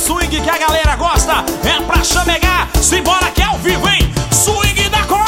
swing que a galera gosta, é pra chamegar. Simbora que é ao vivo, hein? Swing da Coab!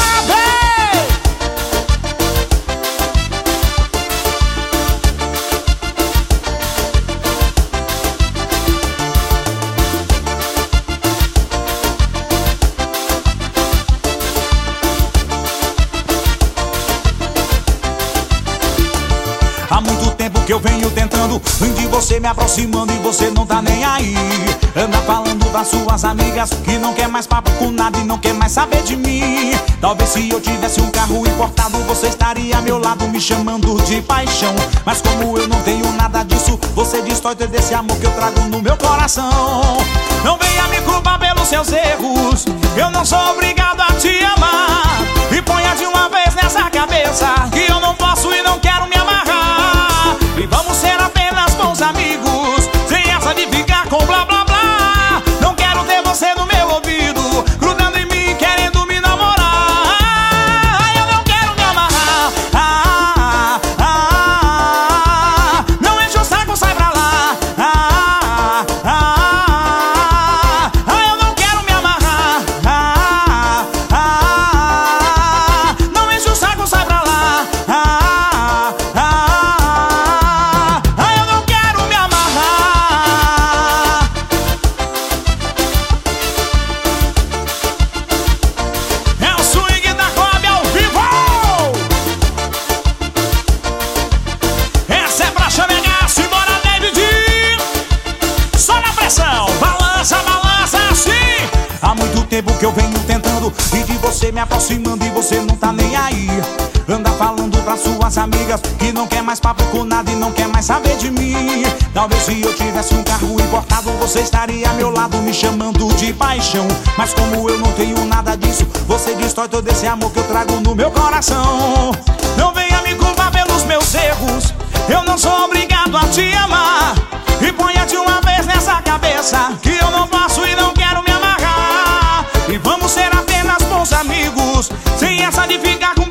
Há muito tempo que eu venho tentando de você me aproximando e você não tá nem aí. Anda falando das suas amigas que não quer mais papo com nada e não quer mais saber de mim. Talvez se eu tivesse um carro importado você estaria ao meu lado me chamando de paixão. Mas como eu não tenho nada disso, você destrói todo esse amor que eu trago no meu coração. Não venha me culpar pelos seus erros, eu não sou obrigado a te amar. E ponha de uma vez nessa cabeça que eu não posso e não quero me amarrar. E vamos ser apenas bons amigos, sem essa de ficar com blá blá blá. Não quero ter você no meu ouvido, grudando em mim, querendo me namorar. Eu não quero me amarrar. Não enche o saco, sai pra lá. Eu não quero me amarrar. Não enche o saco, sai pra lá. Há muito tempo que eu venho tentando e de você me aproximando e você não tá nem aí. Anda falando das suas amigas que não quer mais papo com nada e não quer mais saber de mim. Talvez se eu tivesse um carro importado você estaria ao meu lado me chamando de paixão. Mas como eu não tenho nada disso, você destrói todo esse amor que eu trago no meu coração. Não venha me culpar pelos meus erros, eu não sou obrigado a te amar. E ponha de uma vez nessa cabeça que eu não posso e não quero me amarrar. E vamos ser apenas bons amigos, sem essa de ficar com